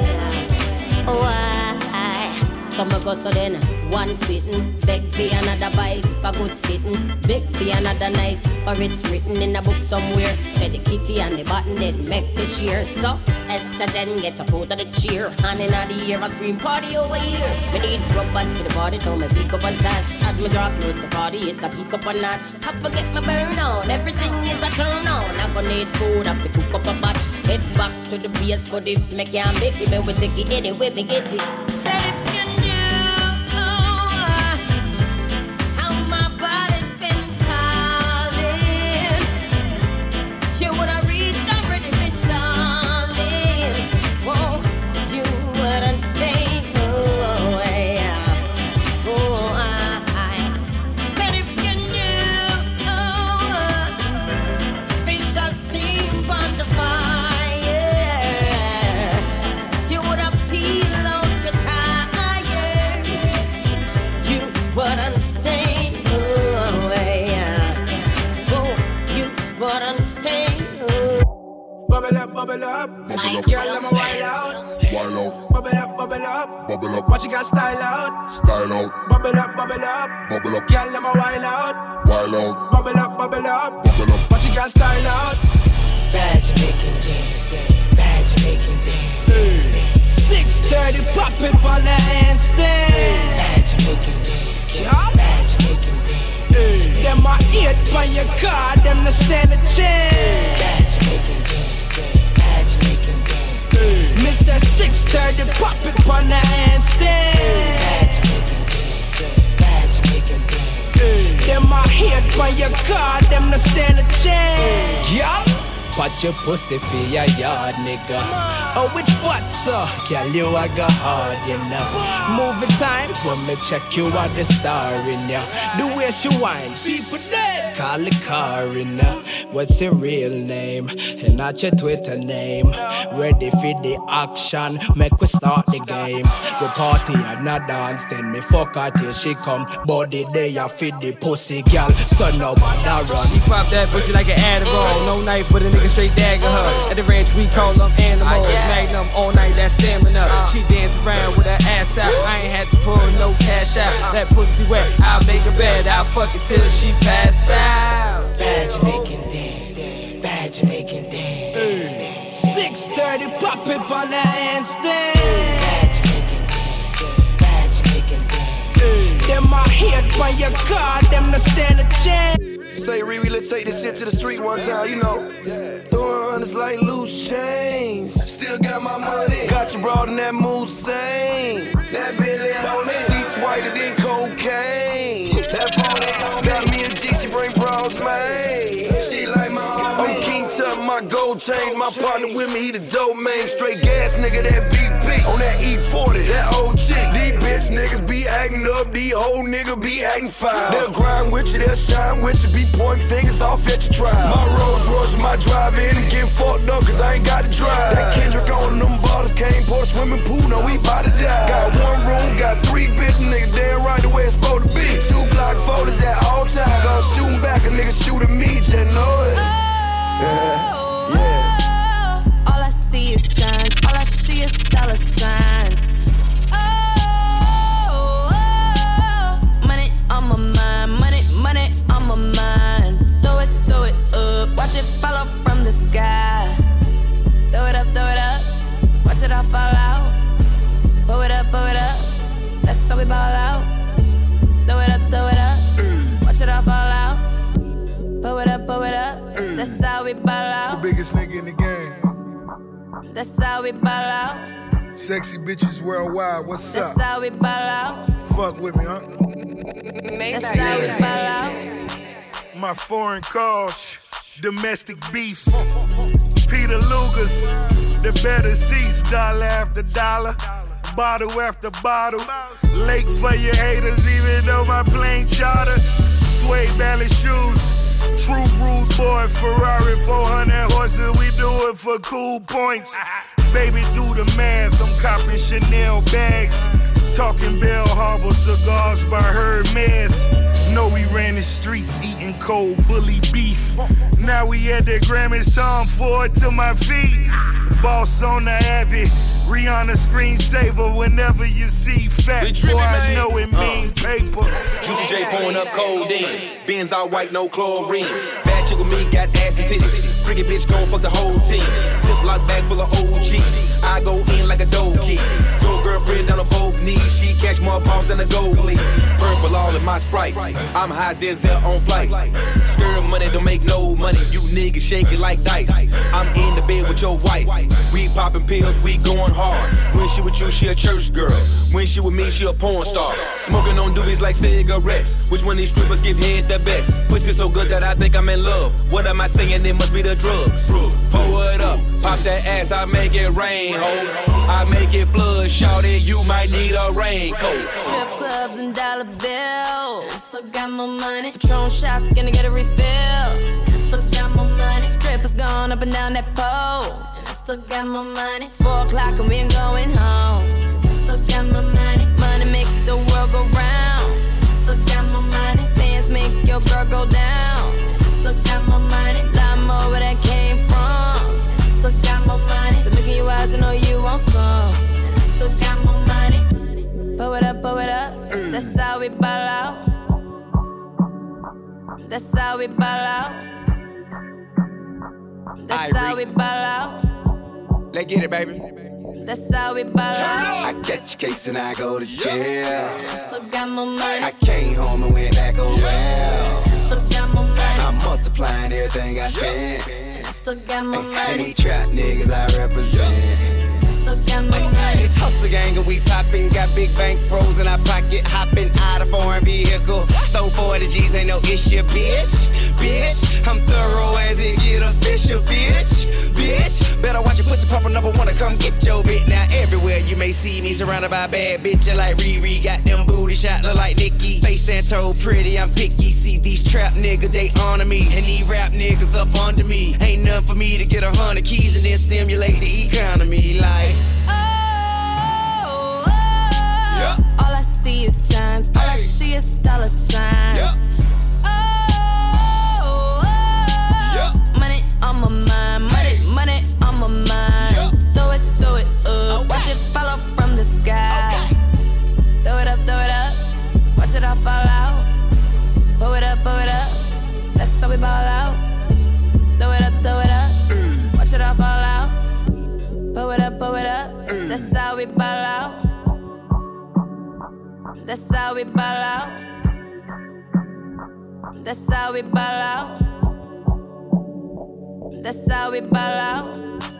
Why? Some of us are then one spitting, beg for another bite if a good sitting, beg for another night, or it's written in a book somewhere. Say the kitty and the button did make fish here. So Esther then get up out of the chair, hand in the air, a scream party over here. We need rubbers for the body, so me pick up a stash. As me draw close the party, it a pick up a notch. I forget my burn on, everything is a turn on. I gonna need food, I have to cook up a batch. Head back to the base, but if me can't make it, me will take it anyway, me get it. Said if you knew how my body's been calling, you woulda reached already, me darling. Whoa, you wouldn't stay away. Oh, I said if you knew, fish are steam on the fire, you woulda peel out your tires. You wouldn't stay away. Oh, you wouldn't stay away.
Bubble up, bubble up. Girl, let me wild out.
Wild out.
Bubble up, bubble up.
Bubble up.
What you got style out?
Style out.
Bubble up, bubble up.
Bubble up.
Girl, let me wild out.
Wild out.
Bubble up, bubble up.
Bubble up.
What you got style out?
Bad Jamaican dance. Bad Jamaican dance.
six thirty, pop it on the handstand.
Bad Jamaican dance. Bad Jamaican dance.
Them my ear on your car, them to stand a chance.
Bad Jamaican dance. Bad Jamaican dance.
Miss at six thirty, pop it on the handstand.
Bad Jamaican dance. Bad Jamaican dance.
Them my ear on your car, them to stand a chance.
Yeah. Pat your pussy for your yard, nigga. Oh, it fat, so girl, you a go hard, you know. Movie time, when me check you out the star in ya. The way she whine, people dead. Call the car in ya. What's your real name? And not your Twitter name. Ready for the action, make we start the games. We party and not dance, then me fuck her till she come. Body day I feed the pussy, girl, so nobody run.
She pop that pussy like an Adderall. No knife, but a nigga straight dagger her. At the ranch we call them animals. Magnum all night, that stamina. She dance around with her ass out. I ain't had to pull no cash out. That pussy wet, I'll make her bed. I'll fuck it till she pass out.
Bad Jamaican dance. Bad Jamaican dance.
six thirty, pop it on the handstand.
Bad Jamaican dance. Bad Jamaican dance.
Them my head on your car, them to stand a chance.
Say, Riri, let's take this shit to the street one time, you know. Throwing hundreds like loose change. Still got my money. Got you broad in that mood same. That Billy on me. Seats whiter than cocaine. That forty on me. Got me a G, she bring bros, man. She like my homie. I'm King Tut, my gold chain. My partner with me, he the dope man. Straight gas nigga, that B P. On that E forty, that old chick. These bitch niggas be acting up. These old niggas be acting fine. They'll grind with you, they'll shine with you. Be pointing fingers off at your tribe. My Rolls Royce, my drive-in, getting fucked up cause I ain't got to drive. That Kendrick on them bottles, can't pour a swimming pool, no, we bout to die. Got one room, got three bitches, nigga, damn right the way it's supposed to be. Two Glock photos at all times, gonna shootin' back, a nigga shootin' me, just know it. Yeah, yeah.
All I see is signs, all I see is dollar signs. Oh, oh, money on my mind, money, money on my mind. Throw it, throw it up, watch it fall off from the sky. we ball out.
It's the biggest nigga in the game.
That's how we ball out.
Sexy bitches worldwide, what's
That's
up?
That's how we ball out.
Fuck with me, huh?
That's how we ball out.
My foreign calls, domestic beefs. Peter Luger's, the better seats, dollar after dollar, bottle after bottle. Late for your haters, even though my plane charter. Suede ballet shoes, true rude boy, Ferrari four hundred horses, we do it for cool points. Baby, do the math, I'm copping Chanel bags. Talking Bell Harbor cigars by Hermes. Know we ran the streets eating cold bully beef. Now we at the Grammys, Tom Ford to my feet. Boss on the Abbey, Rihanna screensaver. Whenever you see fat boy, I know it mean uh. paper.
Juicy J pouring up codeine. Benz all white, no chlorine. Bad chick with me got ass and titties. Freaky bitch gon' fuck the whole team. Ziploc bag full of O G. I go in like a dough key. Your girlfriend down on both knees. She catch more balls than a goalie. Purple all in my Sprite. I'm high as Denzel on flight. Skirt money don't make no money. You niggas shake it like dice. I'm in the bed with your wife. We popping pills, we going hard. When she with you, she a church girl. When she with me, she a porn star. Smoking on doobies like cigarettes. Which one of these strippers give head the best? Pussy so good that I think I'm in love. What am I saying? It must be the drugs. Pull it up, pop that ass, I make it rain, ho. I make it flood, shout it, you might need a raincoat.
Trip clubs and dollar bills. Still got more money. Patron shots, gonna get a refill. Still got more money. Strippers going up and down that pole. And I still got more money. Four o'clock and we ain't going home. Still got more money. Money make the world go round. Still got more money. Dance make your girl go down. Still got more money. Lot more where that came from. Still got more money. The look in your eyes, I know you want some. Still got more money. Pull it up, pull it up. That's how we ball out. That's how we ball out. That's how we ball out.
Let's get it, baby.
That's how we ball out.
I catch a case and I go to jail.
Still got more money.
I came home and went back oh well.
Still got more money.
I'm multiplying everything I spend.
Still got more money.
And these trap niggas I represent.
Still got more money.
This hustle gang and we poppin', got big bank froze in our pocket, hopping out of foreign vehicle. Throw forty G's, ain't no issue, bitch. Bitch, I'm thorough as it get official, bitch. Bitch, better watch your pussy pop number one to come get your bitch. Now everywhere you may see me surrounded by bad bitches like Riri. Got them booty shot look like Nicki. Face and toe pretty, I'm picky. See these trap niggas, they honor me. And these rap niggas up under me. Ain't nothing for me to get a hundred keys and then stimulate the economy like.
Oh, oh, yeah. All I see is signs. All I see is dollar signs. Yeah. Oh, oh, yeah. Money on my mind. Money, money on my mind. Yeah. Throw it, throw it up. Okay. Watch it fall off from the sky. Okay. Throw it up, throw it up. Watch it all fall out. Pull it up, pull it up. That's how we ball out. Throw it up, throw it up. Watch it all fall out. Pull it up, pull it up. That's how we ball out. That's how we ball out. That's how we ball out. That's how we ball out.